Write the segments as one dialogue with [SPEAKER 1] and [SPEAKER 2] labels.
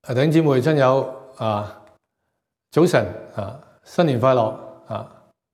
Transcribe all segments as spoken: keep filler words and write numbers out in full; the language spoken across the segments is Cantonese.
[SPEAKER 1] 弟兄姊妹親友啊，早晨啊，新年快樂啊！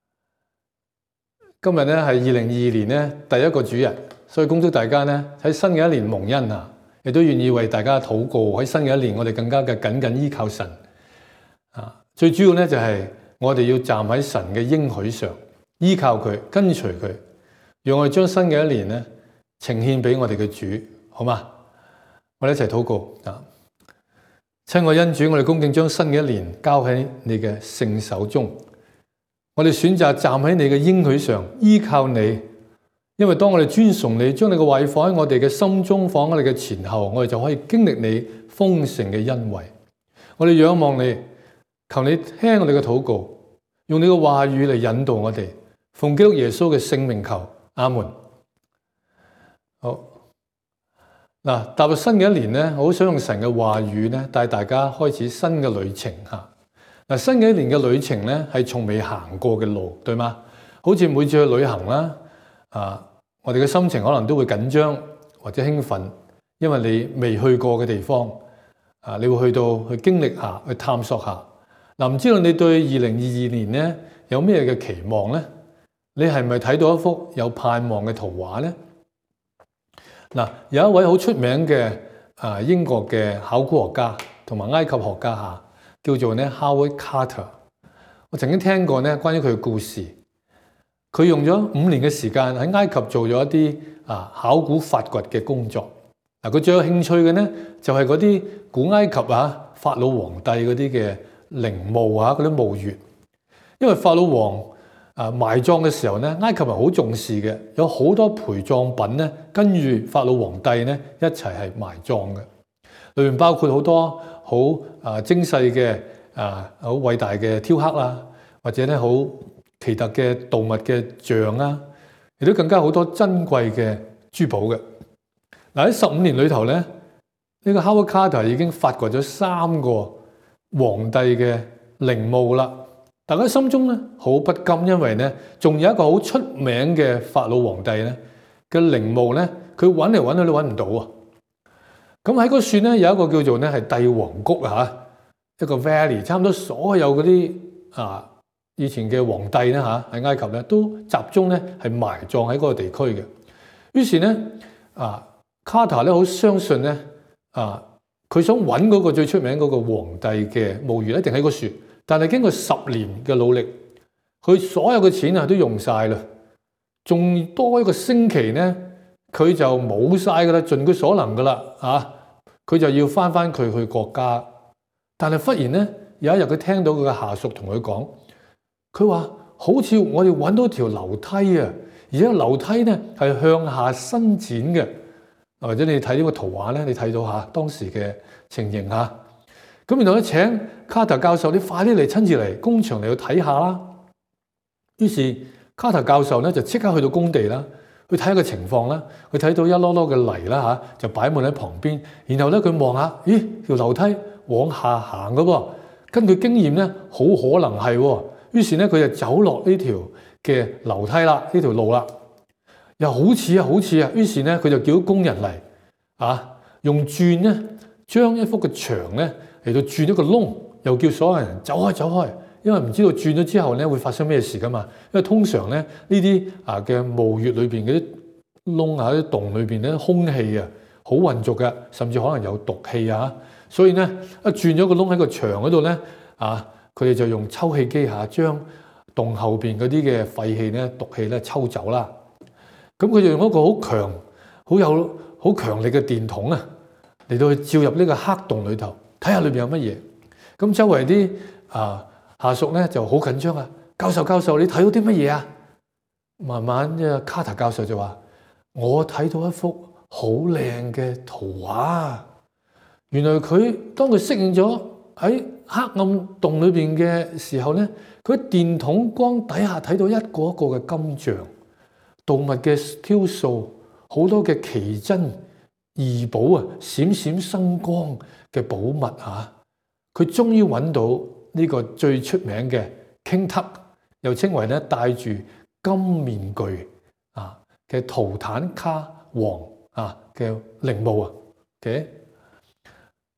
[SPEAKER 1] 今日咧係二零二二年咧第一個主日，所以恭祝大家咧喺新嘅一年蒙恩啊！亦都願意為大家禱告，喺新嘅一年我哋更加嘅緊緊依靠神啊！最主要咧就係我哋要站喺神嘅應許上，依靠佢，跟隨佢，讓我哋將新嘅一年咧呈獻俾我哋嘅主，好嗎？我哋一齊禱告啊！親愛恩主，我哋恭敬將新嘅一年交喺你嘅聖手中。我哋選擇站喺你嘅應許上，依靠你。因為當我哋尊崇你，將你嘅話語放喺我哋嘅心中，放喺我哋嘅前後，我哋就可以經歷你豐盛嘅恩惠。我哋仰望你，求你聽我哋嘅禱告，用你嘅話語嚟引導我哋。奉基督耶穌嘅聖名求，阿門。好。嗱，踏入新嘅一年咧，我好想用神嘅話語咧，帶大家開始新嘅旅程嚇。嗱，新嘅一年嘅旅程咧，係從未行過嘅路，對嗎？好似每次去旅行啦，啊，我哋嘅心情可能都會緊張或者興奮，因為你未去過嘅地方，啊，你會去到去經歷下，去探索下。嗱，唔知道你對二零二二年咧有咩嘅期望咧？你係咪睇到一幅有盼望嘅圖畫咧？嗱，有一位好出名嘅啊英國嘅考古學家同埋埃及學家嚇，叫做咧 Howard Carter。我曾經聽過咧關於佢嘅故事。佢用咗五年嘅時間喺埃及做咗一啲啊考古發掘嘅工作。嗱，佢最有興趣嘅咧就係嗰啲古埃及啊法老皇帝嗰啲嘅陵墓啊嗰啲墓穴，因為法老王啊埋葬嘅時候咧，埃及人好重視嘅，有好多陪葬品咧，跟住法老皇帝咧一齊係埋葬嘅。裏面包括好多好啊精細嘅啊好偉大嘅雕刻啦，或者咧好奇特嘅動物嘅像啦，亦都更加好多珍貴嘅珠寶嘅。嗱，喺十五年裏頭咧，呢個 Howard Carter 已經發掘咗三個皇帝嘅陵墓啦。大家心中咧好不甘，因為咧仲有一個好出名嘅法老皇帝咧嘅陵墓咧，佢揾嚟揾去都揾唔到啊！咁喺嗰處咧有一個叫做咧係帝王谷啊，一個 valley， 差唔多所有嗰啲啊以前嘅皇帝咧嚇喺埃及咧都集中咧係埋葬喺嗰個地區嘅。於是咧啊卡塔咧好相信咧啊，佢想揾嗰個最出名嗰個皇帝嘅墓穴一定喺嗰處。但係經過十年嘅努力，佢所有嘅錢啊都用晒啦，仲多一個星期咧，佢就冇晒噶啦，盡佢所能噶啦，啊，佢就要翻翻佢去國家。但係忽然咧，有一日佢聽到佢嘅下屬同佢講，佢話好似我哋揾到條樓梯啊，而且樓梯咧係向下伸展嘅，或者你睇呢個圖畫咧，你睇到下當時嘅情形嚇。咁然後咧請卡特教授，你快啲嚟親自嚟工場嚟去睇下啦。於是卡特教授咧就即刻去到工地啦，去睇下個情況啦。佢睇到一籮籮嘅泥啦嚇，就擺滿喺旁邊。然後咧佢望下，咦，條樓梯往下行嘅噃。根據經驗咧，好可能係喎。於是咧佢就走落呢條嘅樓梯啦，呢條路啦，又好似啊，好似啊。於是咧佢就叫工人嚟啊，用鑽咧將一幅嘅牆咧嚟到鑽一個窿，又叫所有人走開走開，因為唔知道鑽咗之後咧會發生咩事噶嘛。因為通常咧呢啲啊嘅墓穴裏邊嗰啲窿啊、啲洞裏邊咧空氣啊好混濁嘅，甚至可能有毒氣啊。所以咧一鑽咗個窿喺個牆嗰度咧啊，佢哋就用抽氣機下將洞後邊嗰啲嘅廢氣咧、毒氣咧抽走啦。咁佢就用一個好強、好有好強力嘅電筒啊嚟到去照入呢個黑洞裏頭。睇下裏邊有乜嘢，咁周圍啲啊下屬咧就好緊張啊！教授教授，你睇到啲乜嘢啊？慢慢呢個卡塔教授就話：我睇到一幅好靚嘅圖畫。原來佢當佢適應咗喺黑暗洞裏邊嘅時候咧，佢喺電筒光底下睇到一個一個嘅金像、動物嘅雕塑，好多嘅奇珍異寶啊，閃閃生光嘅寶物啊！佢終於揾到呢個最出名嘅 King Tut，又稱為咧戴住金面具啊嘅圖坦卡王啊嘅陵墓啊嘅。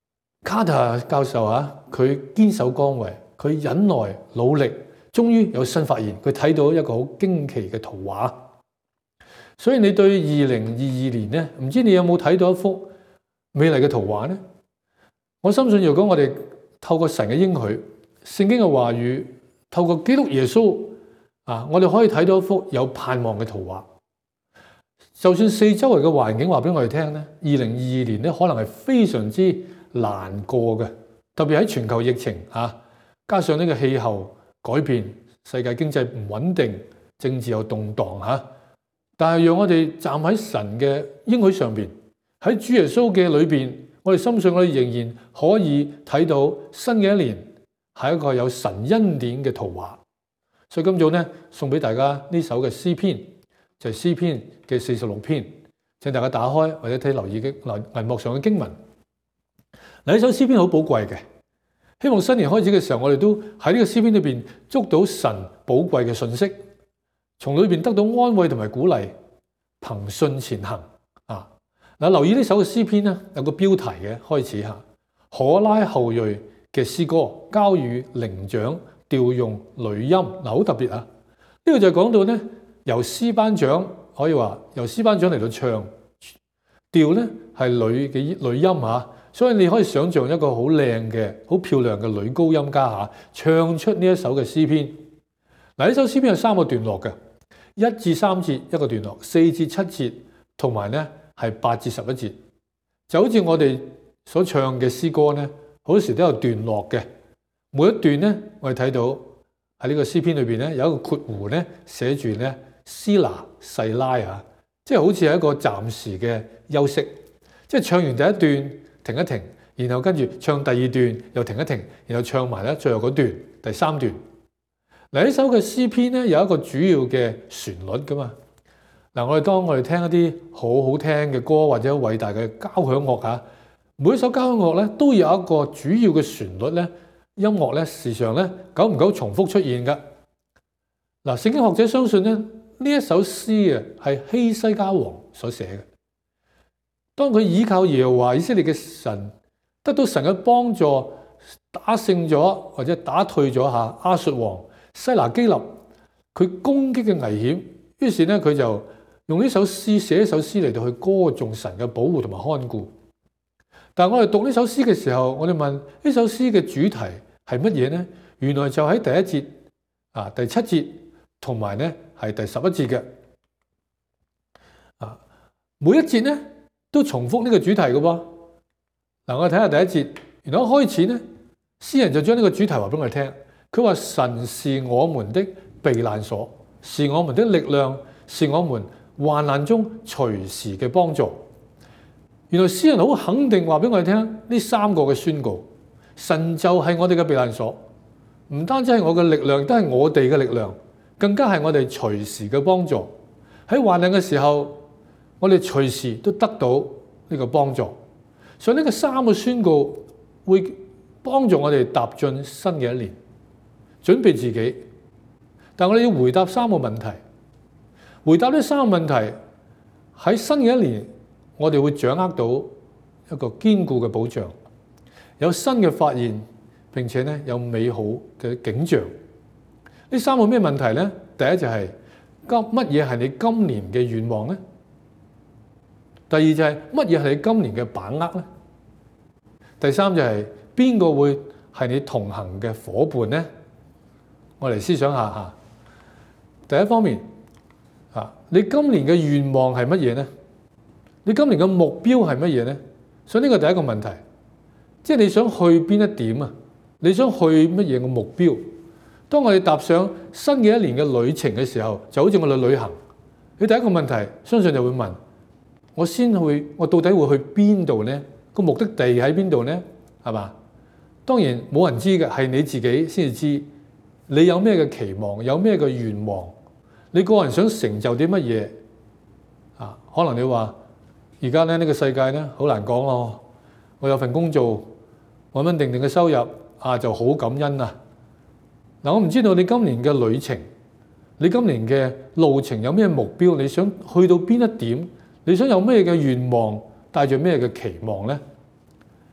[SPEAKER 1] 卡特教授啊，佢堅守崗位，佢忍耐努力，終於有新發現，佢睇到一個好驚奇嘅圖畫。所以你對二零二二年呢，唔知你有冇睇到一幅美麗嘅圖畫呢？我深信，如果我哋透過神嘅應許、聖經嘅話語，透過基督耶穌啊，我哋可以睇到一幅有盼望嘅圖畫。就算四周圍嘅環境話俾我哋聽呢，二零二二年呢可能係非常之難過嘅，特別喺全球疫情啊，加上呢個氣候改變，世界經濟唔穩定，政治又動盪吓。但係讓我哋站喺神嘅應許上邊，喺主耶穌嘅裏邊，我哋深信我哋仍然可以睇到新嘅一年係一個有神恩典嘅圖畫。所以今早呢，送俾大家呢首嘅詩篇，就係詩篇嘅四十六篇，請大家打開或者睇留意嘅銀幕上嘅經文。嗱，呢首詩篇好寶貴嘅，希望新年開始嘅時候，我哋都喺呢個詩篇裏邊捉到神寶貴嘅信息，從裏邊得到安慰同埋鼓勵，憑信前行啊！嗱，留意呢首嘅詩篇咧，有個標題嘅開始吓，可拉後裔嘅詩歌，交與伶長調用女音，嗱，好特別啊！呢個就係講到咧，由詩班長可以話由詩班長嚟到唱，調咧係女嘅女音吓。所以你可以想象一個好靚嘅、好漂亮嘅女高音家下唱出呢一首嘅詩篇。嗱，呢首詩篇有三個段落嘅，一至三節一個段落，四至七節，同埋咧係八至十一節。就好似我哋所唱嘅詩歌咧，好多時都有段落嘅。每一段咧，我哋睇到喺呢個詩篇裏邊咧，有一個括弧咧，寫住咧斯拿細拉啊，即係好似係一個暫時嘅休息，即係唱完第一段，停一停，然後跟住唱第二段，又停一停，然後唱埋咧最後嗰段，第三段。嗱，呢首嘅詩篇咧有一個主要嘅旋律噶嘛。嗱，我哋當我哋聽一啲好好聽嘅歌或者偉大嘅交響樂嚇，每一首交響樂咧都有一個主要嘅旋律咧，音樂咧時常咧久唔久重複出現噶。嗱，聖經學者相信咧呢一首詩啊係希西家王所寫嘅。當佢依靠耶和華以色列嘅神，得到神嘅幫助，打勝咗或者打退咗下亞述王西拿基立佢攻擊嘅危險，於是咧佢就用呢首詩寫一首詩嚟到去歌頌神嘅保護同埋看顧。但係我哋讀呢首詩嘅時候，我哋問呢首詩嘅主題係乜嘢呢？原來就喺第一節啊、第七節同埋咧係第十一節嘅啊，每一節咧都重複呢個主題嘅噃。嗱，我哋睇下第一節，原來一開始咧，詩人就將呢個主題話俾我哋聽。佢話神是我們的避難所，是我們的力量，是我們患難中隨時嘅幫助。原來詩人好肯定話俾我哋聽呢三個嘅宣告，神就係我哋嘅避難所，唔單止係我嘅力量，亦都係我哋嘅力量，更加係我哋隨時嘅幫助。喺患難嘅時候，我哋隨時都得到呢個幫助。所以呢個三個宣告會幫助我哋踏進新嘅一年，準備自己。但我哋要回答三個問題，回答呢三個問題，喺新嘅一年，我哋會掌握到一個堅固嘅保障，有新嘅發現，並且咧有美好嘅景象。呢三個咩問題呢？第一就係今乜嘢係你今年嘅願望呢？第二就係乜嘢係你今年嘅把握呢？第三就係邊個會係你同行嘅夥伴呢？我嚟思想下嚇。第一方面啊，你今年嘅願望係乜嘢呢？你今年嘅目標係乜嘢呢？所以呢個第一個問題，即係你想去邊一點啊？你想去乜嘢嘅目標？當我哋踏上新嘅一年嘅旅程嘅時候，就好似我哋旅行，你第一個問題，相信就會問：我先去，我到底會去邊度呢？個目的地喺邊度呢？係嘛？當然冇人知嘅，係你自己先至知。你有咩嘅期望，有咩嘅願望？你個人想成就啲乜嘢？啊，可能你話而家咧呢個世界咧好難講咯。我有份工做，穩穩定定嘅收入啊，就好感恩啊！嗱，我唔知道你今年嘅旅程，你今年嘅路程有咩目標？你想去到邊一點？你想有咩嘅願望？帶住咩嘅期望呢？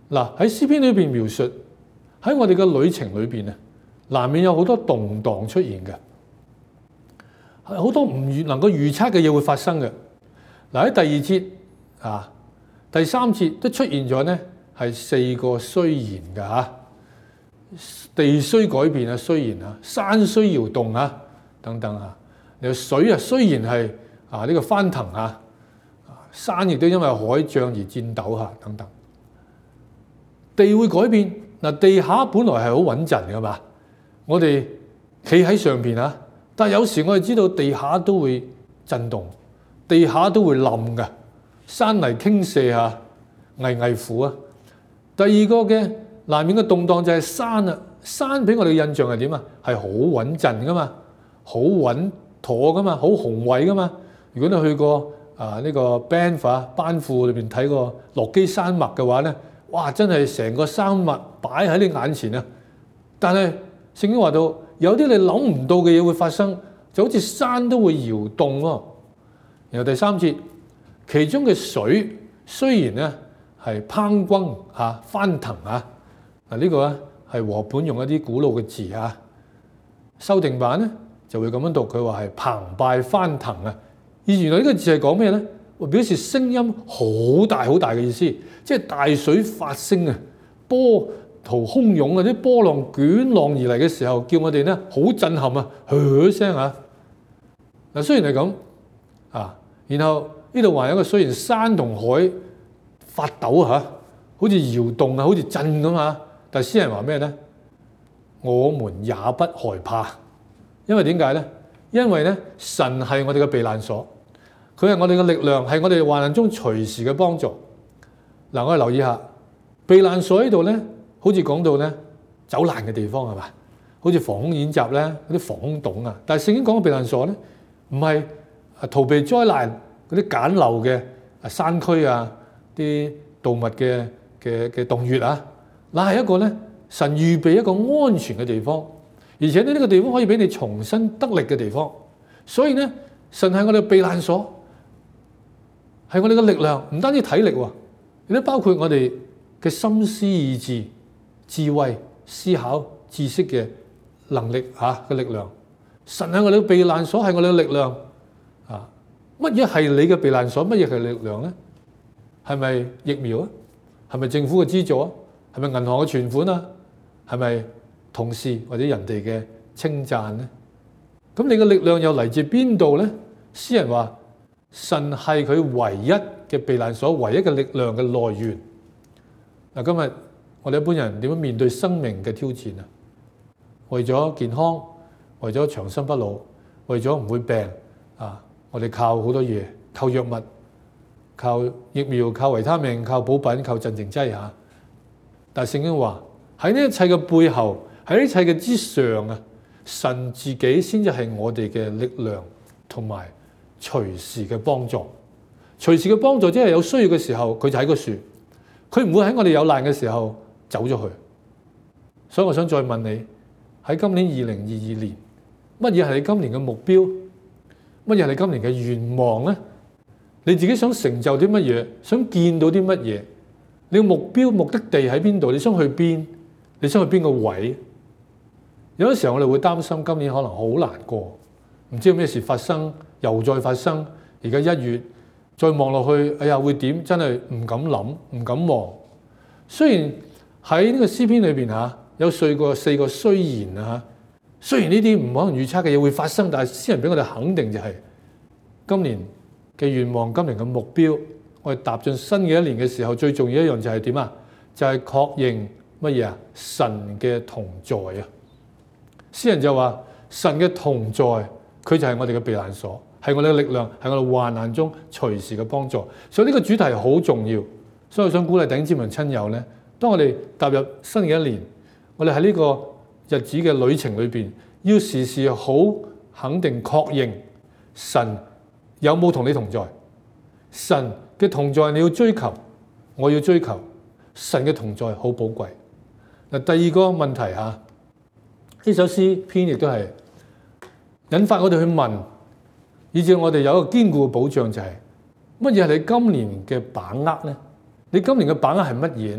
[SPEAKER 1] 嗱，喺詩篇裏邊描述喺我哋嘅旅程裏邊啊，難免有好多動盪出現嘅，係好多唔預能夠預測嘅嘢會發生嘅。嗱，喺第二節啊、第三節都出現咗咧，係四個雖然嘅嚇，地雖改變啊，雖然啊，山雖搖動啊，等等啊，然後水啊雖然係啊呢個翻騰啊，山亦都因為海漲而戰抖嚇，等等。地會改變嗱，地下本來係好穩陣嘅嘛，我哋企喺上邊啊，但係有時我哋知道地下都會震動，地下都會冧嘅，山泥傾瀉啊，危危乎啊。第二個嘅難免嘅動盪就係山啊，山俾我哋嘅印象係點啊？係好穩陣噶嘛，好穩妥噶嘛，好宏偉噶嘛。如果你去過啊呢個 Banff 班庫裏邊睇過落基山脈嘅話咧，哇！真係成個山脈擺喺你眼前啊！但係聖經話到，有啲你諗唔到嘅嘢會發生，就好似山都會搖動喎。然後第三節，其中嘅水雖然咧係滂轟嚇翻騰啊，嗱、這、呢個咧係和本用一啲古老嘅字啊，修訂版咧就會咁樣讀，佢話係澎湃翻騰啊。而原來呢個字係講咩咧？表示聲音好大好大嘅意思，即係大水發聲啊，波濤洶湧啊，啲波浪捲浪而嚟嘅時候，叫我哋咧好震撼啊，噓聲啊！嗱，雖然係咁啊，然後呢度還有一個雖然山同海發抖嚇，好似搖動啊，好似震咁啊，但係詩人話咩咧？我們也不害怕，因為點解咧？因為咧神係我哋嘅避難所。佢係我哋嘅力量，係我哋患難中隨時嘅幫助。嗱，我哋留意下避難所呢度咧，好似講到咧走難嘅地方係嘛？好似防空演習咧，嗰啲防空洞啊。但係聖經講嘅避難所咧，唔係逃避災難嗰啲簡陋嘅山區啊，啲動物嘅嘅嘅洞穴啊，嗱係一個咧神預備一個安全嘅地方，而且呢呢個地方可以俾你重新得力嘅地方。所以咧，神係我哋嘅避難所。係我哋嘅力量，唔單止體力喎，亦都包括我哋嘅心思意志、智慧、思考、知識嘅能力嚇嘅力量。神係我哋嘅避難所，係我哋嘅力量啊！乜嘢係你嘅避難所？乜嘢係力量咧？係咪疫苗啊？係咪政府嘅資助啊？係咪銀行嘅存款啊？係咪同事或者人哋嘅稱讚咧？咁你嘅力量又嚟自邊度咧？詩人話：神係佢唯一嘅避難所，唯一嘅力量嘅來源。嗱，今日我哋一般人點樣面對生命嘅挑戰啊？為咗健康，為咗長生不老，為咗唔會病啊！我哋靠好多嘢，靠藥物、靠疫苗、靠維他命、靠補品、靠鎮靜劑嚇。但係聖經話喺呢一切嘅背後，喺呢一切嘅之上啊，神自己先至係我哋嘅力量同埋隨時嘅幫助，隨時嘅幫助即係有需要嘅時候，佢就喺個樹，佢唔會喺我哋有難嘅時候走咗去。所以我想再問你，喺今年二零二二年，乜嘢係你今年嘅目標？乜嘢係你今年嘅願望咧？你自己想成就啲乜嘢？想見到啲乜嘢？你嘅目標目的地喺邊度？你想去邊？你想去邊個位？有啲時候我哋會擔心今年可能好難過，唔知有咩事發生。又再發生，而家一月再望落去，哎呀會點？真係唔敢諗，唔敢望。雖然喺呢個詩篇裏邊嚇有四個四個雖然啊嚇，雖然呢啲唔可能預測嘅嘢會發生，但係詩人俾我哋肯定就係、是、今年嘅願望，今年嘅目標，我哋踏進新嘅一年嘅時候，最重要一樣就係點啊？就係、是、確認乜嘢啊？神嘅同在啊！詩人就話神嘅同在，佢就係我哋嘅避難所。係我哋嘅力量，係我哋患難中隨時嘅幫助，所以呢個主題好重要。所以我想鼓勵弟兄姊妹親友咧，當我哋踏入新嘅一年，我哋喺呢個日子嘅旅程裏邊，要時時好肯定確認神有冇同你同在。神嘅同在你要追求，我要追求。神嘅同在好寶貴。嗱，第二個問題嚇，呢首詩篇亦都係引發我哋去問。以至我哋有一個堅固嘅保障，就係乜嘢係你今年嘅把握咧？你今年嘅把握係乜嘢咧？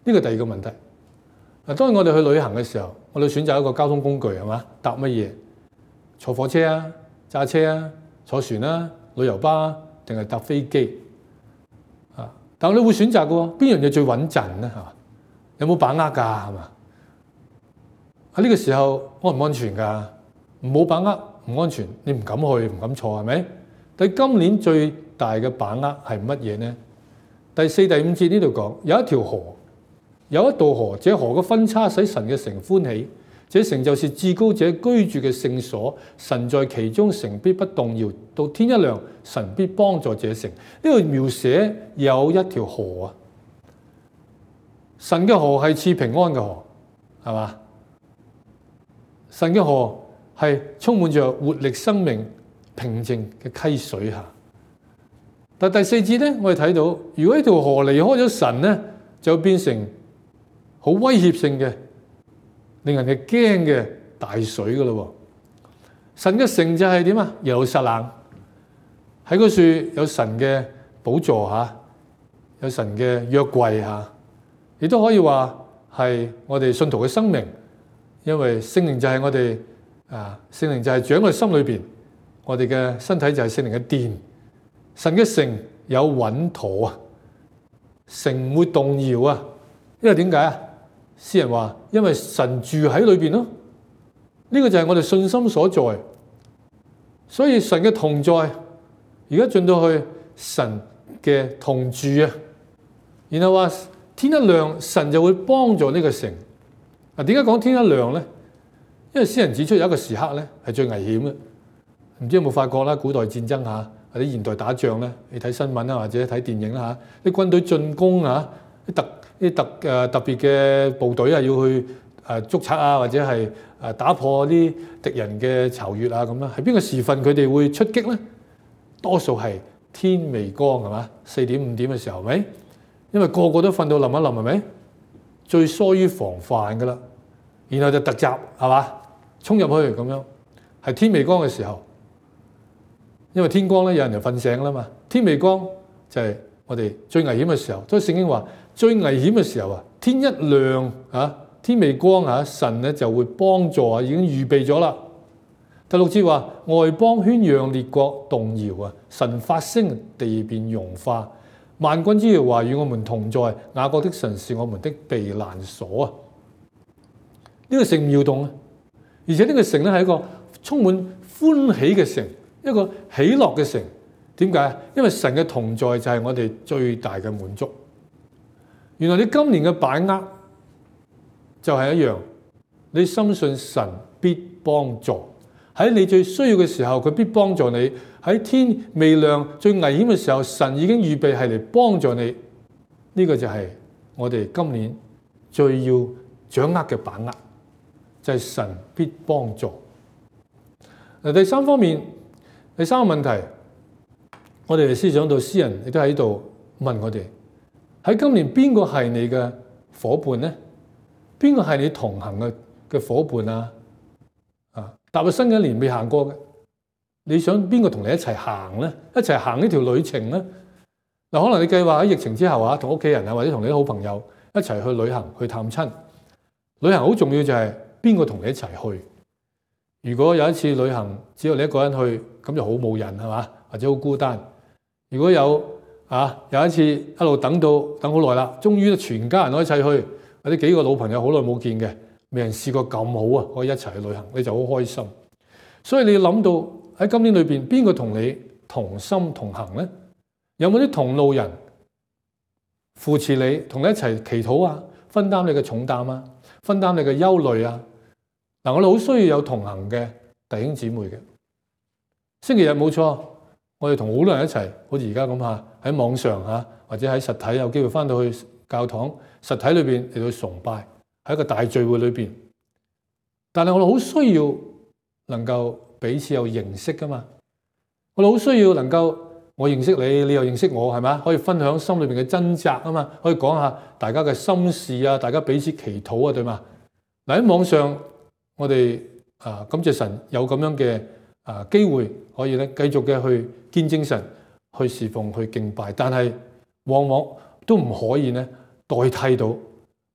[SPEAKER 1] 呢個第二個問題。嗱，當然我哋去旅行嘅時候，我哋選擇一個交通工具係嘛？搭乜嘢？坐火車啊、揸車啊、坐船啊、旅遊巴啊，定係搭飛機啊？但係你會選擇嘅喎，邊樣嘢最穩陣咧？係嘛？有冇把握㗎？係嘛？喺呢個時候安唔安全㗎？冇把握唔安全，你唔敢去唔敢坐係咪？但係今年最大嘅把握係乜嘢呢？第四、第五節呢度講有一條河，有一道河，這河嘅分叉使神嘅城歡喜，這城就是至高者居住嘅聖所，神在其中，城必不動搖。到天一亮，神必幫助這城。呢度描寫有一條河啊，神嘅河係賜平安嘅河，係嘛？神嘅河係充滿着活力、生命、平靜嘅溪水嚇。但第四節咧，我哋睇到，如果呢條河離開咗神咧，就變成好威脅性嘅、令人哋驚嘅大水噶咯。神嘅城就係點啊？耶路撒冷喺嗰處有神嘅寶座嚇，有神嘅約櫃嚇，亦都可以話係我哋信徒嘅生命，因為聖靈就係我哋啊，聖靈就係住喺我哋心裏邊，我哋嘅身體就係聖靈嘅殿。神嘅城有穩妥啊，城唔會動搖啊，因為點解啊？詩人話因為神住喺裏邊咯，呢個就係我哋信心所在。所以神嘅同在，而家進到去神嘅同住啊，然後話天一亮，神就會幫助呢個城。嗱，點解講天一亮咧？因為詩人指出有一個時刻咧係最危險嘅，唔知有冇發覺啦？古代戰爭嚇，或者現代打仗咧，你睇新聞啊，或者睇電影啦嚇，啲軍隊進攻啊，啲特啲特誒特別嘅部隊啊，要去誒捉賊啊，或者係誒打破啲敵人嘅巢穴啊咁啦，係邊個時分佢哋會出擊咧？多數係天未光係嘛，四點五點嘅時候，係咪？因為個個都瞓到冧一冧係咪？最疏於防範噶啦，然後就突襲係嘛，衝入去咁樣，係天未光嘅時候。因為天光咧，有人就瞓醒啦嘛。天未光就係我哋最危險嘅時候。所以聖經話最危險嘅時候啊，天一亮啊，天未光啊，神咧就會幫助啊，已經預備咗啦。第六節話外邦喧嚷，列國動搖啊，神發聲，地便融化。萬軍之耶和華與我們同在，雅各的神是我們的避難所啊。呢個城唔搖動啊，而且呢個城咧係一個充滿歡喜嘅城。一個喜樂嘅城，點解？因為神嘅同在就係我哋最大嘅滿足。原來你今年嘅把握就係一樣，你深信神必幫助，喺你最需要嘅時候，佢必幫助你。喺天未亮最危險嘅時候，神已經預備係嚟幫助你。呢個就係我哋今年最要掌握嘅把握，就係神必幫助。嗱，第三方面。第三個問題，我哋嚟思想到詩人亦都喺度問我哋：喺今年邊個係你嘅夥伴呢？邊個係你同行嘅嘅夥伴啊？啊，踏入新嘅一年未行過嘅，你想邊個同你一齊行呢？一齊行呢條旅程呢？嗱，可能你計劃喺疫情之後啊，同屋企人啊，或者同你啲好朋友一齊去旅行去探親。旅行好重要就係邊個同你一齊去。如果有一次旅行只有你一個人去，咁就好冇癮係嘛，或者好孤單。如果有啊有一次一路等到等好耐啦，終於全家人都一齊去，或者幾個老朋友好耐冇見嘅，未人試過咁好啊，可以一齊去旅行，你就好開心。所以你要諗到喺今年裏邊，邊個同你同心同行呢？有冇啲同路人扶持你，同你一齊祈禱啊，分擔你嘅重擔啊，分擔你嘅憂慮啊？嗱，我哋好需要有同行嘅弟兄姊妹嘅。星期日冇錯，我哋同好多人一齊，好似而家咁嚇，喺網上嚇，或者喺實體有機會翻到去教堂，實體裏邊嚟到崇拜，喺一個大聚會裏邊。但係我哋好需要能夠彼此有認識噶嘛，我哋好需要能夠我認識你，你又認識我，係咪？可以分享心裏邊嘅掙扎啊嘛，可以講下大家嘅心事啊，大家彼此祈禱啊，對嘛？嗱，喺網上。我哋啊，感謝神有咁樣嘅啊機會，可以咧繼續嘅去見證神，去侍奉，去敬拜。但係往往都唔可以咧代替到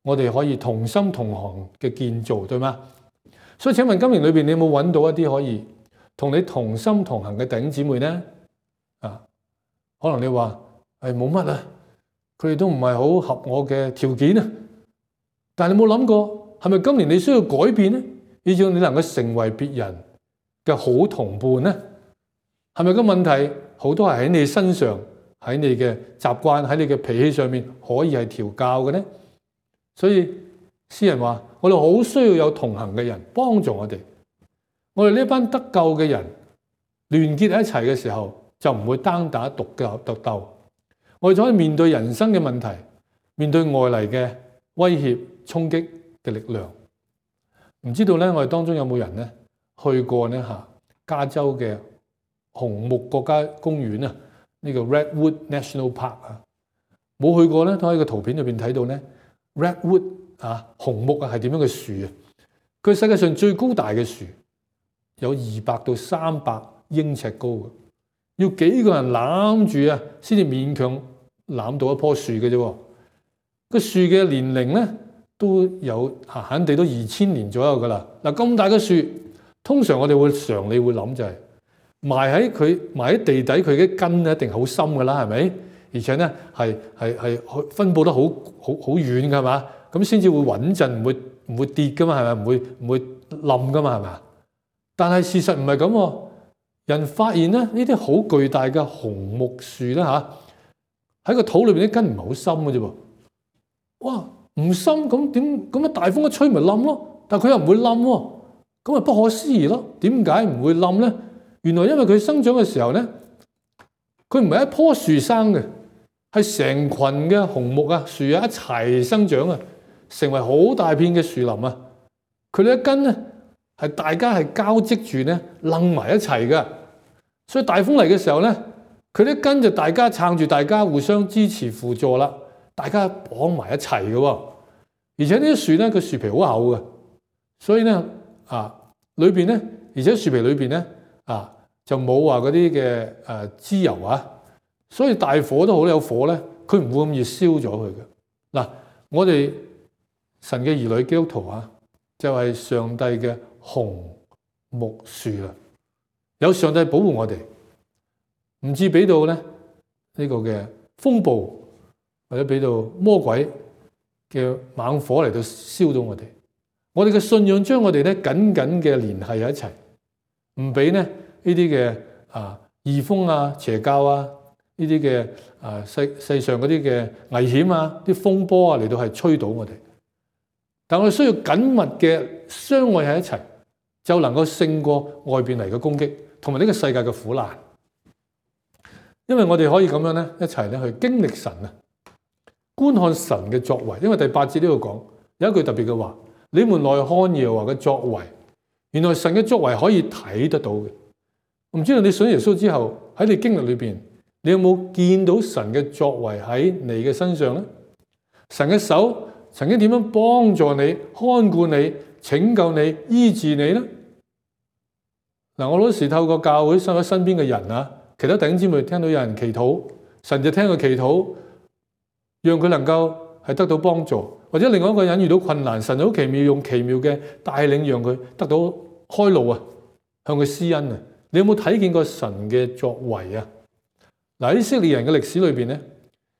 [SPEAKER 1] 我哋可以同心同行嘅建造，對嗎？所以請問今年裏邊你有冇揾到一啲可以同你同心同行嘅弟兄姊妹呢？啊，可能你話係冇乜啊，佢哋都唔係好合我嘅條件啊。但係你冇諗過，係咪今年你需要改變呢？以至你能夠成為別人嘅好同伴呢？係咪個問題好多係喺你身上，喺你嘅習慣，喺你嘅脾氣上面可以係調教嘅呢？所以詩人話：我哋好需要有同行嘅人幫助我哋。我哋呢班得救嘅人聯結喺一齊嘅時候，就唔會單打獨鬥獨鬥。我哋就可以面對人生嘅問題，面對外嚟嘅威脅衝擊嘅力量。唔知道咧，我哋當中有冇人咧去過呢吓加州嘅紅木國家公園啊？呢個 Redwood National Park 啊，冇去過咧，都喺個圖片裏邊睇到咧 Redwood 啊，紅木啊係點樣嘅樹啊？佢世界上最高大嘅樹，有二百到三百英尺高嘅，要幾個人攬住啊，先至勉強攬到一棵樹嘅啫。個樹嘅年齡咧都有閒閒地都二千年左右噶啦。嗱，咁大嘅樹，通常我哋會常理會諗就係、是、埋喺佢埋喺地底，佢嘅根一定好深噶啦，係咪？而且咧係係係分佈得好好好遠噶，係嘛？咁先至會穩陣，唔會唔會跌噶嘛，係咪？唔會唔會冧噶嘛，係嘛？但係事實唔係咁，人發現咧呢啲好巨大嘅紅木樹咧嚇，喺個土裏邊啲根唔係好深嘅啫噃。哇，唔深咁點咁啊？大風一吹咪冧咯，但係佢又唔會冧喎，咁咪不可思議咯。點解唔會冧咧？原來因為佢生長嘅時候咧，佢唔係一棵樹生嘅，係成群嘅紅木啊樹啊一齊生長啊，成為好大片嘅樹林啊。佢哋一根咧係大家係交織住咧，楞埋一齊嘅。所以大風嚟嘅時候咧，佢啲根就大家撐住，大家互相支持輔助啦，大家綁埋一齊嘅。而且呢啲樹咧，佢樹皮好厚嘅，所以咧啊，裏邊咧，而且樹皮裏邊咧啊，就冇話嗰啲嘅誒脂油啊，所以大火都好有火咧，佢唔會咁易燒咗佢嘅。嗱，我哋神嘅兒女基督徒啊，就係上帝嘅紅木樹啦，有上帝保護我哋，唔至俾到咧呢個嘅風暴或者俾到魔鬼嘅猛火嚟到燒到我哋。我哋嘅信仰將我哋咧緊緊嘅聯繫喺一齊，唔俾咧呢啲嘅啊異風啊邪教啊呢啲嘅啊世世上嗰啲嘅危險啊啲風波啊嚟到係吹倒我哋。但我哋需要緊密嘅相愛喺一齊，就能夠勝過外邊嚟嘅攻擊，同埋呢個世界嘅苦難。因為我哋可以咁樣咧，一齊咧去經歷神啊，觀看神嘅作為。因為第八節呢度講有一句特別嘅話：你們來看耶和華嘅作為。原來神嘅作為可以睇得到嘅。唔知道你信耶穌之後喺你經歷裏邊，你有冇見到神嘅作為喺你嘅身上咧？神嘅手曾經點樣幫助你、看顧你、拯救你、醫治你呢？嗱，我嗰時透過教會身身邊嘅人啊，其他弟兄姊妹聽到有人祈禱，神就聽佢祈禱，讓佢能夠係得到幫助，或者另外一個人遇到困難，神好奇妙用奇妙嘅帶領，讓佢得到開路啊，向佢施恩啊！你有冇睇見過神嘅作為啊？嗱，以色列人嘅歷史裏邊咧，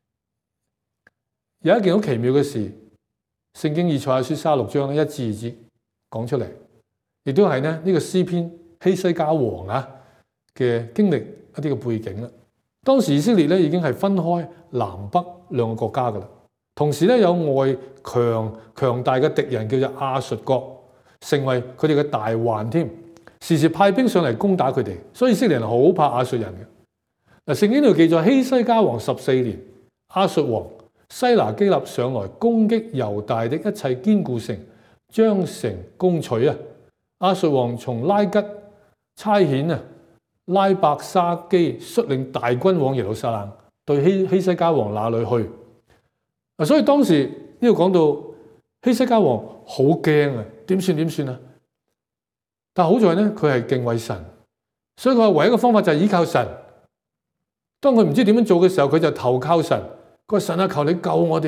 [SPEAKER 1] 有一件好奇妙嘅事。聖經以賽亞書三十六章咧一至二節講出嚟，亦都係咧呢個詩篇希西家王啊嘅經歷一啲嘅背景啦。當時以色列咧已經係分開南北兩個國家噶啦，同時咧有外強強大嘅敵人叫做亞述國，成為佢哋嘅大患添，時時派兵上嚟攻打佢哋，所以以色列人好怕亞述人嘅。嗱，聖經度記載希西家王十四年，亞述王西拿基立上來攻擊猶大的一切堅固城，將城攻取啊！亞述王從拉吉差遣啊拉伯沙基率領大軍往耶路撒冷，對希希西家王那裏去。啊，所以當時呢度講到希西家王好驚啊，點算點算啊？但好在呢，佢係敬畏神，所以佢話唯一嘅方法就係依靠神。當佢唔知點樣做嘅時候，佢就投靠神。佢話神啊，求你救我哋啊！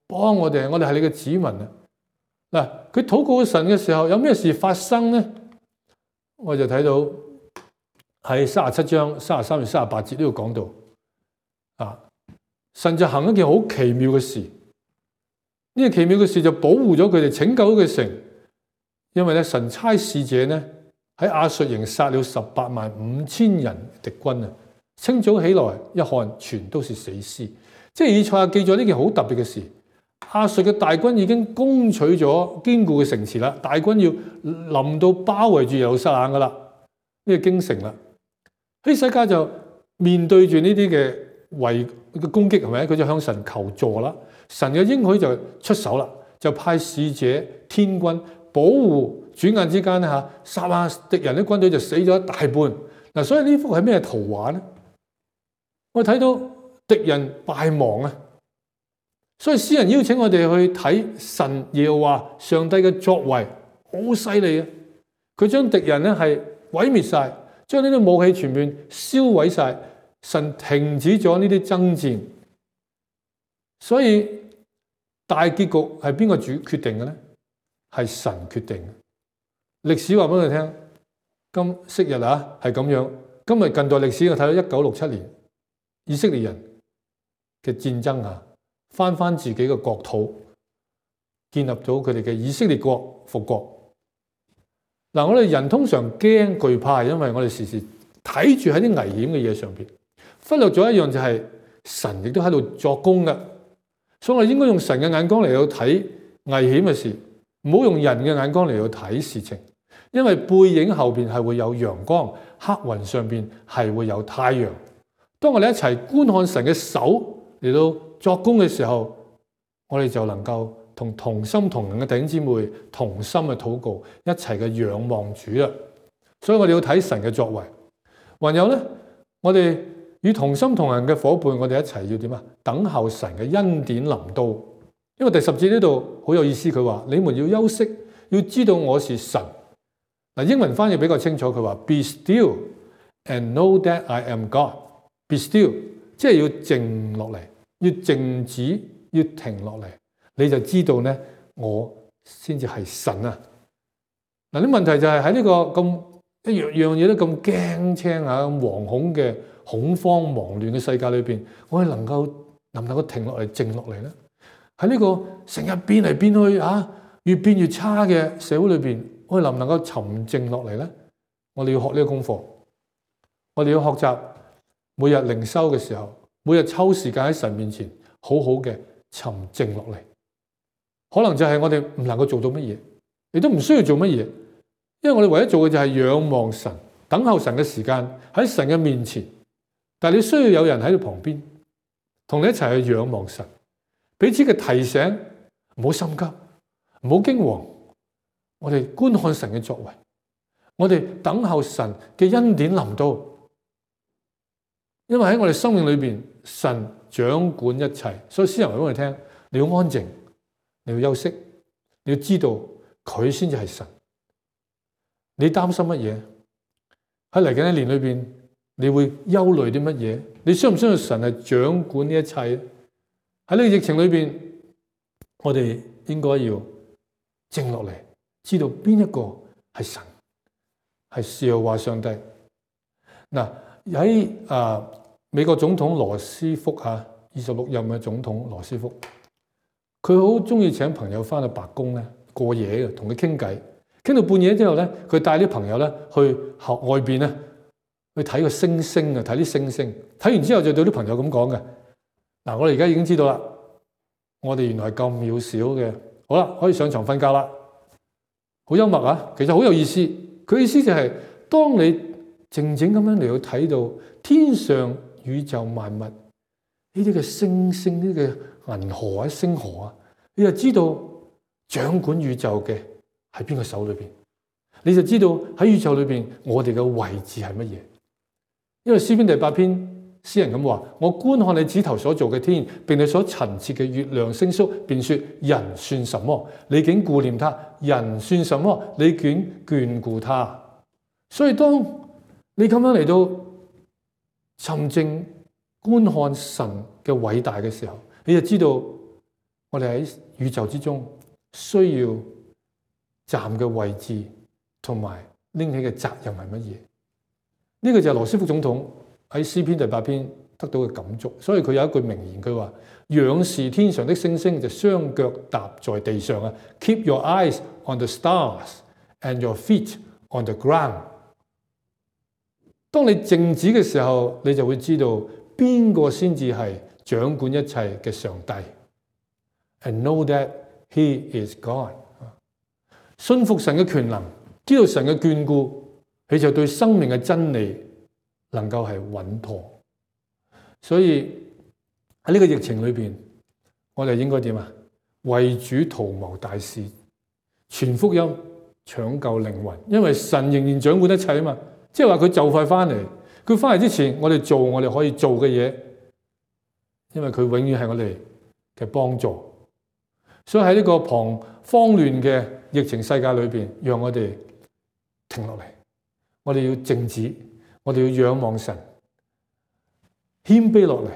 [SPEAKER 1] 幫我哋，我哋係你嘅子民啊！嗱，佢禱告神嘅時候，有咩事發生咧？我就睇到喺三十七章三十三至三十八節呢度講到啊，神就行一件好奇妙嘅事。呢、這個奇妙嘅事就保護咗佢哋，拯救咗佢城。因為咧，神差使者咧喺亞述營殺了十八萬五千人敵軍啊！清早起來一看，全都是死屍。即係以賽亞記咗呢件好特別嘅事。亞述嘅大軍已經攻取咗堅固嘅城池啦，大軍要臨到包圍住耶路撒冷噶啦，呢、這個京城啦。希西家就面對住呢啲嘅圍嘅攻擊，係咪？佢就向神求助啦。神嘅應許就出手啦，就派使者天軍保護。轉眼之間咧嚇，殺下敵人啲軍隊就死咗一大半。嗱，所以呢幅係咩圖畫咧？我睇到敵人敗亡啊！所以詩人邀請我哋去睇神耶和華上帝嘅作為，好犀利啊！佢將敵人咧係毀滅晒，將呢啲武器全面燒毀晒，神停止咗呢啲爭戰。所以大結局係邊個主決定嘅咧？係神決定嘅。歷史話俾我哋聽，今昔日啊係咁樣。今日近代歷史我睇到一九六七年以色列人嘅戰爭啊。翻翻自己嘅國土，建立咗佢哋嘅以色列國復國。嗱，我哋人通常驚懼怕，係因為我哋時時睇住喺啲危險嘅嘢上邊，忽略咗一樣就係神亦都喺度作工嘅。所以我哋應該用神嘅眼光嚟到睇危險嘅事，唔好用人嘅眼光嚟到睇事情。因為背影後邊係會有陽光，黑雲上邊係會有太陽。當我哋一齊觀看神嘅手嚟到作工嘅時候，我哋就能夠同同心同行嘅弟兄姊妹同心嘅禱告，一齊嘅仰望主啦。所以我哋要睇神嘅作為。還有咧，我哋與同心同行嘅夥伴，我哋一齊要點啊？等候神嘅恩典臨到。因為第十節呢度好有意思，佢話你們要休息，要知道我是神。嗱，英文翻譯比較清楚，佢話 Be still and know that I am God。Be still，即係要靜落嚟。要靜止，要停落嚟，你就知道咧，我先至係神啊！嗱，啲問題就係喺呢個咁一樣樣嘢都咁驚青啊、咁惶恐嘅恐慌忙亂嘅世界裏邊，我哋能夠能唔能夠停落嚟、靜落嚟咧？喺呢個成日變嚟變去啊，越變越差嘅社會裏邊，我哋能唔能夠沉靜落嚟咧？我哋要學呢個功課，我哋要學習每日靈修嘅時候。每日抽時間喺神面前，好好嘅沉靜落嚟。可能就係我哋唔能夠做到乜嘢，亦都唔需要做乜嘢，因為我哋唯一做嘅就係仰望神，等候神嘅時間喺神嘅面前。但係你需要有人喺度旁邊，同你一齊去仰望神，彼此嘅提醒，唔好心急，唔好驚惶。我哋觀看神嘅作為，我哋等候神嘅恩典臨到。因為喺我哋生命裏邊，神掌管一切，所以詩人話俾我哋聽：你要安靜，你要休息，你要知道佢先至係神。你擔心乜嘢？喺嚟緊一年裏邊，你會憂慮啲乜嘢？你相唔相信神係掌管呢一切？喺呢個疫情裏邊，我哋應該要靜落嚟，知道邊一個係神，係耶和華上帝。嗱。喺啊美國總統羅斯福嚇，二十六任嘅總統羅斯福，佢好中意請朋友翻去白宮咧過夜嘅，同佢傾偈，傾到半夜之後咧，佢帶啲朋友咧去後外邊咧去睇個星星啊，睇啲星星。睇完之後就對啲朋友咁講嘅：嗱，我哋而家已經知道啦，我哋原來係咁渺小嘅。好啦，可以上床瞓覺啦。好幽默啊，其實好有意思。佢意思就係當你靜靜咁樣嚟到睇到天上宇宙萬物，呢啲嘅星星，呢啲嘅銀河啊、星河啊，你就知道掌管宇宙嘅喺邊個手裏邊，你就知道喺宇宙裏邊我哋嘅位置係乜嘢。因為詩篇第八篇詩人咁話：我觀看你指頭所造嘅天，並你所陳設嘅月亮星宿，便說人算什麼？你竟顧念他；人算什麼？你竟眷顧他。所以當你咁樣嚟到沉靜觀看神嘅偉大嘅時候，你就知道我哋喺宇宙之中需要站嘅位置同埋拎起嘅責任係乜嘢？呢、這個就係羅斯福總統喺詩篇第八篇得到嘅感觸，所以佢有一句名言，佢話：仰視天上的星星，就雙腳踏在地上啊 ！Keep your eyes on the stars and your feet on the ground。當你靜止嘅時候，你就會知道邊個先至係掌管一切嘅上帝。And know that He is God。信服神嘅權能，知道神嘅眷顧，佢就對生命嘅真理能夠係穩妥。所以喺呢個疫情裏邊，我哋應該點啊？為主圖謀大事，傳福音，搶救靈魂，因為神仍然掌管一切啊嘛。即係話佢就快翻嚟，佢翻嚟之前，我哋做我哋可以做嘅嘢，因為佢永遠係我哋嘅幫助。所以喺呢個彷慌亂嘅疫情世界裏邊，讓我哋停落嚟，我哋要靜止，我哋要仰望神，謙卑落嚟，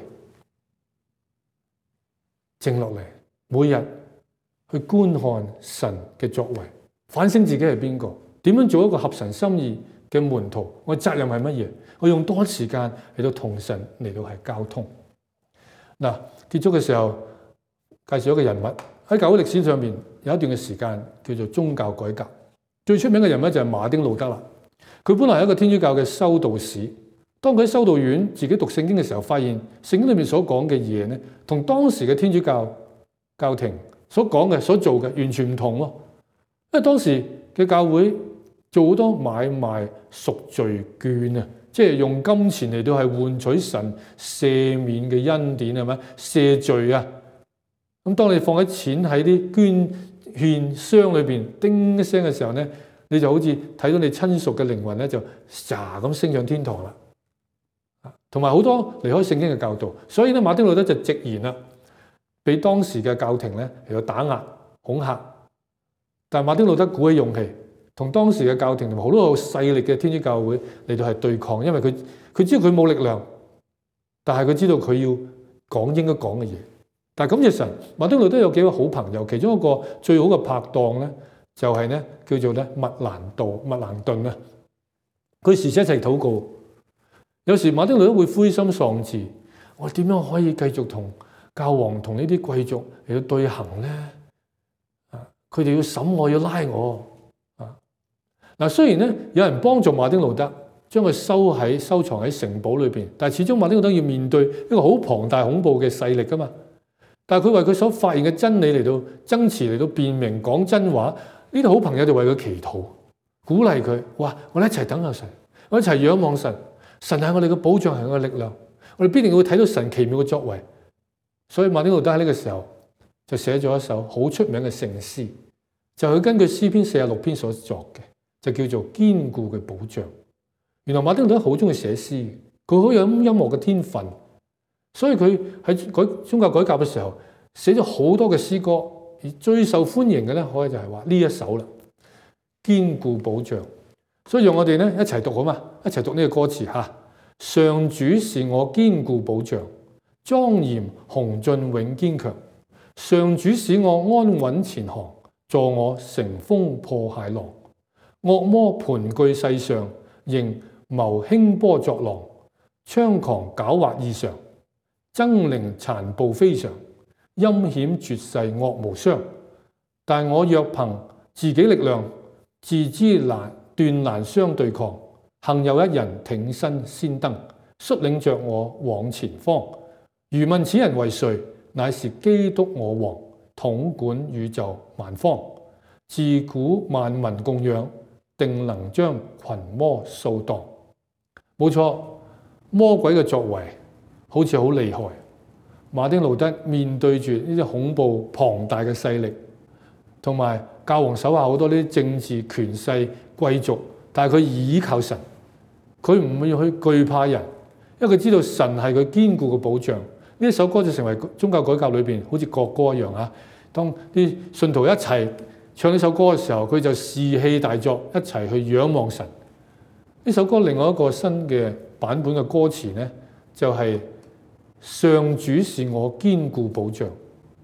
[SPEAKER 1] 靜落嚟，每日去觀看神嘅作為，反省自己係邊個，點樣做一個合神心意嘅門徒，我責任係乜嘢？我用多時間嚟到同神嚟到係交通。嗱，結束嘅時候介紹一個人物，喺教會歷史上面有一段嘅時間叫做宗教改革，最出名嘅人物就係馬丁路德啦。佢本來係一個天主教嘅修道士，當佢喺修道院自己讀聖經嘅時候，發現聖經裏面所講嘅嘢咧，同當時嘅天主教教廷所講嘅、所做嘅完全唔同咯。因為當時嘅教會做好多買賣贖罪券啊，即係用金錢嚟到係換取神赦免嘅恩典，係咪赦罪啊？咁當你放喺錢喺啲捐獻箱裏邊，叮一聲嘅時候咧，你就好似睇到你親屬嘅靈魂咧，就唰咁升上天堂啦。同埋好多離開聖經嘅教導，所以咧馬丁路德就直言啦，俾當時嘅教廷咧嚟到打壓恐嚇。但係馬丁路德鼓起勇氣，同當時嘅教廷同埋好多有勢力嘅天主教會嚟到係對抗，因為佢佢知道佢冇力量，但係佢知道佢要講應該講嘅嘢。但係感謝神，馬丁路德有幾個好朋友，其中一個最好嘅拍檔咧，就係咧叫做咧麥蘭道麥蘭頓啊。佢時時一齊禱告，有時馬丁路德會灰心喪志，我點樣可以繼續同教皇同呢啲貴族嚟到對行咧？啊，佢哋要審我，要拉我啊！嗱，雖然咧有人幫助馬丁路德，將佢收喺收藏喺城堡裏邊，但係始終馬丁路德要面對一個好龐大恐怖嘅勢力噶嘛。但係佢為佢所發現嘅真理嚟到爭持，嚟到辯明，講真話，呢啲好朋友就為佢祈禱，鼓勵佢，哇！我哋一齊等候神，我一齊仰望神，神係我哋嘅保障，係我嘅力量，我哋必定會睇到神奇妙嘅作為。所以馬丁路德喺呢個時候就寫咗一首好出名嘅聖詩，就係佢根據詩篇四十六篇所作嘅，就叫做堅固嘅保障。原來馬丁路德好中意寫詩，佢好有音樂嘅天分。所以佢喺改宗教改革嘅時候，寫咗好多嘅詩歌，而最受歡迎嘅咧，可以就係話呢一首啦，堅固保障。所以讓我哋咧一齊讀好嘛，一齊讀呢個歌詞吓。上主是我堅固保障，莊嚴雄峻永堅強。上主使我安穩前行，助我乘風破駭浪。惡魔盤踞世上，仍謀興波作浪，猖狂狡猾異常。猙獰殘暴非常，陰險絕世惡無雙。但我若憑自己力量，自知難斷難相對抗。幸有一人挺身先登，率領着我往前方。如問此人為誰？乃是基督我王，統管宇宙萬方。自古萬民供養，定能將群魔掃蕩。冇錯，魔鬼嘅作為好似好厲害，馬丁路德面對住呢啲恐怖龐大嘅勢力，同埋教皇手下好多呢啲政治權勢貴族，但係佢倚靠神，佢唔會去懼怕人，因為佢知道神係佢堅固嘅保障。呢一首歌就成為宗教改革裏邊好似國歌一樣啊！當啲信徒一齊唱呢首歌嘅時候，佢就士氣大作，一齊去仰望神。呢首歌另外一個新嘅版本嘅歌詞呢，就係、是。上主是我堅固保障，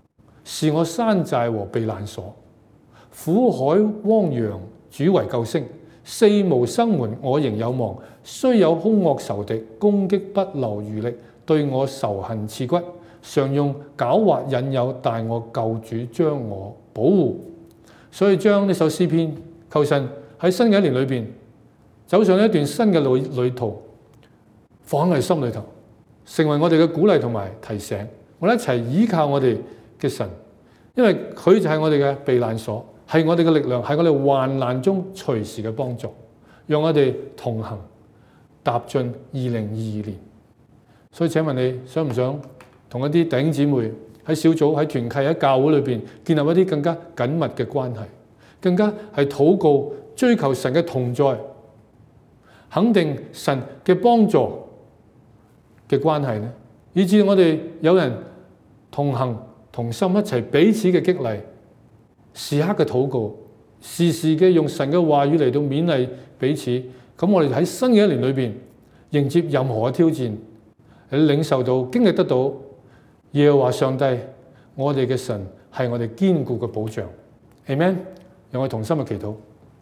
[SPEAKER 1] 是我山寨和避難所。苦海汪洋，主為救星。四無生門，我仍有望。雖有兇惡仇敵，攻擊不留餘力，對我仇恨刺骨，常用狡猾引誘，但我救主將我保護。所以將呢首詩篇，求神喺新嘅一年裏邊走上一段新嘅旅旅途，放喺我哋心裏頭，成為我哋嘅鼓勵同埋提醒。我哋一齊依靠我哋嘅神，因為佢就係我哋嘅避難所，係我哋嘅力量，係我哋患難中隨時嘅幫助，讓我哋同行踏進二零二二年。所以請問你想唔想同一啲弟兄姊妹喺小組、喺團契、喺教會裏邊建立一啲更加緊密嘅關係，更加係禱告、追求神嘅同在，肯定神嘅幫助嘅關係呢？以至我哋有人同行同心，一齊彼此嘅激勵，時刻嘅禱告，時時嘅用神嘅話語嚟到勉勵彼此。咁我哋喺新嘅一年裏邊迎接任何嘅挑戰，你領受到、經歷得到耶和華上帝，我哋嘅神係我哋堅固嘅保障。Amen。讓我哋同心嘅祈禱。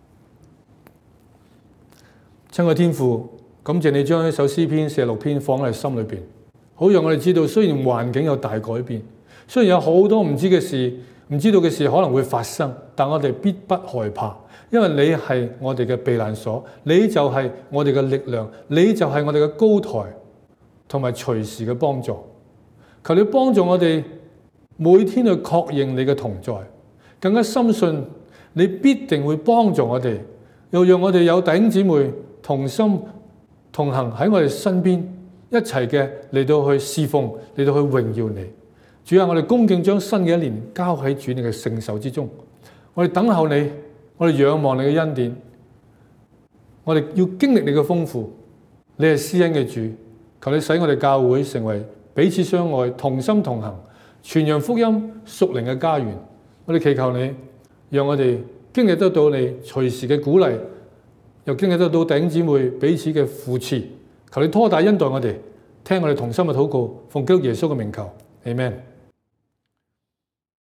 [SPEAKER 1] 親愛天父，感謝你將呢首詩篇四十六篇放喺心裏邊，好讓我哋知道，雖然環境有大改變，雖然有好多唔知嘅事、唔知道嘅事可能會發生，但我哋必不害怕，因為你係我哋嘅避難所，你就係我哋嘅力量，你就係我哋嘅高台同埋隨時嘅幫助。求你幫助我哋每天去確認你嘅同在，更加深信你必定會幫助我哋，又讓我哋有弟兄姊妹同心同行喺我哋身邊，一齊嘅嚟到去侍奉，嚟到去榮耀你。主啊，我哋恭敬將新嘅一年交喺主你嘅聖手之中，我哋等候你，我哋仰望你嘅恩典，我哋要經歷你嘅豐富。你係施恩嘅主，求你使我哋教會成為彼此相愛、同心同行、傳揚福音、屬靈嘅家園。我哋祈求你，讓我哋經歷得到你隨時嘅鼓勵，又經歷得到弟兄姊妹彼此嘅扶持。求你拖大恩待我哋，聽我哋同心嘅禱告，奉基督耶穌嘅名求，Amen。